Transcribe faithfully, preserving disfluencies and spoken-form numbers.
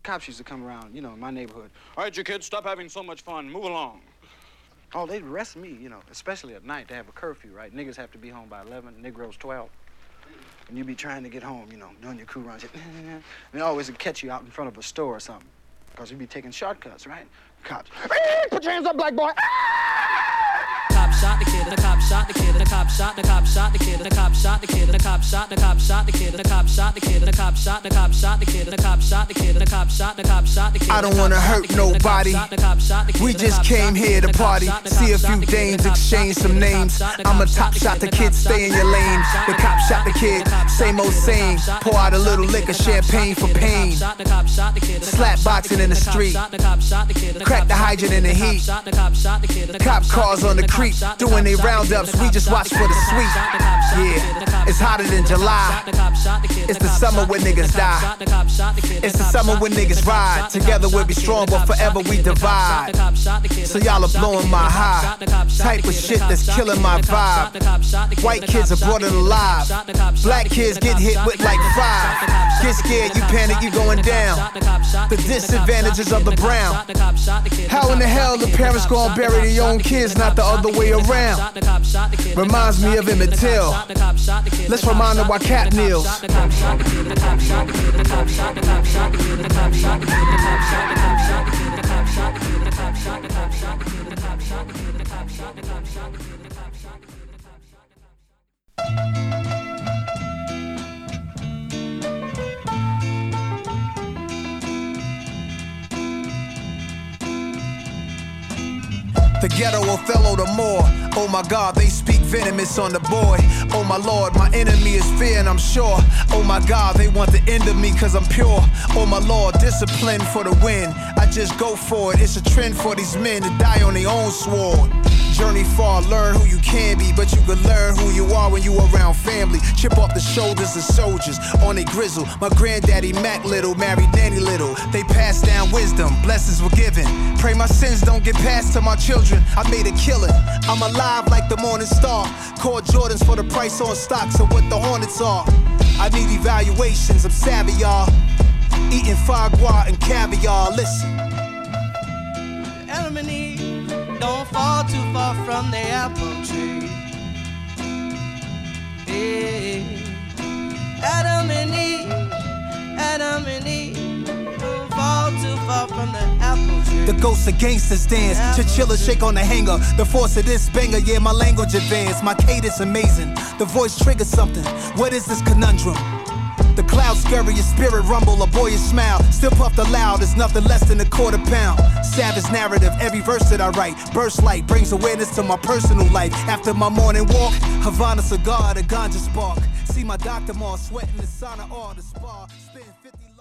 cops used to come around, you know, in my neighborhood. All right, you kids, stop having so much fun. Move along. Oh, they'd arrest me, you know, especially at night. They have a curfew, right? Niggas have to be home by eleven, Negroes twelve. And you be trying to get home, you know, doing your crew runs. And they always would catch you out in front of a store or something. Because you'd be taking shortcuts, right? Cops. Put your hands up, black boy. Cop shot the kid, the cop shot the kid, the cop shot, the cop shot the kid, the cop shot the kid, the cop shot, the cop shot the kid, the cop shot the kid, the cop shot, the cop shot the kid, the cop shot the kid, the cop shot, the cop shot the kid. I don't wanna hurt nobody. We just came here to party, see a few dames, exchange some names. I'm a top shot the kid, stay in your lane. The cop shot the kid, same old same. Pour out a little liquor, champagne for pain. Slap boxing in the street, crack the hydrant in the heat. Cop cars on the creep, doing they roundups, we just watch for the sweet. Yeah, it's hotter than July. It's the summer when niggas die. It's the summer when niggas ride. Together we'll be strong, but forever we divide. So y'all are blowing my high. Type of shit that's killing my vibe. White kids are brought in alive. Black kids get hit with like five. Get scared, you panic, you going down. The disadvantages of the brown. How in the hell the parents gonna bury their own kids, not the other way around? Reminds me of Emmett Till. Let's remind them why Cap kneels. The ghetto Othello the Moor. Oh my God, they speak venomous on the boy. Oh my Lord, my enemy is fear and I'm sure. Oh my God, they want the end of me cause I'm pure. Oh my Lord, discipline for the win. I just go for it, it's a trend for these men to die on their own sword. Journey far, learn who you can be, but you can learn who you are when you around family. Chip off the shoulders of soldiers on a grizzle. My granddaddy Mac Little married Nanny Little. They passed down wisdom, blessings were given. Pray my sins don't get passed to my children. I made a killing, I'm alive like the morning star. Call Jordans for the price on stocks of what the Hornets are. I need evaluations, I'm savvy y'all. Eating foie gras and caviar, listen. Adam and Eve don't fall too far from the apple tree. Hey. Adam and Eve, Adam and Eve don't fall too far from the apple tree. The ghosts of gangsters dance, chinchilla shake on the hanger. The force of this banger, yeah, my language advanced. My cadence amazing, the voice triggers something. What is this conundrum? The clouds scurry, your spirit rumble, a boyish smile. Still puffed aloud, it's nothing less than a quarter pound. Savage narrative, every verse that I write. Burst light, brings awareness to my personal life. After my morning walk, Havana cigar, the ganja spark. See my doctor more, sweating the sauna or the spa. Spend fifty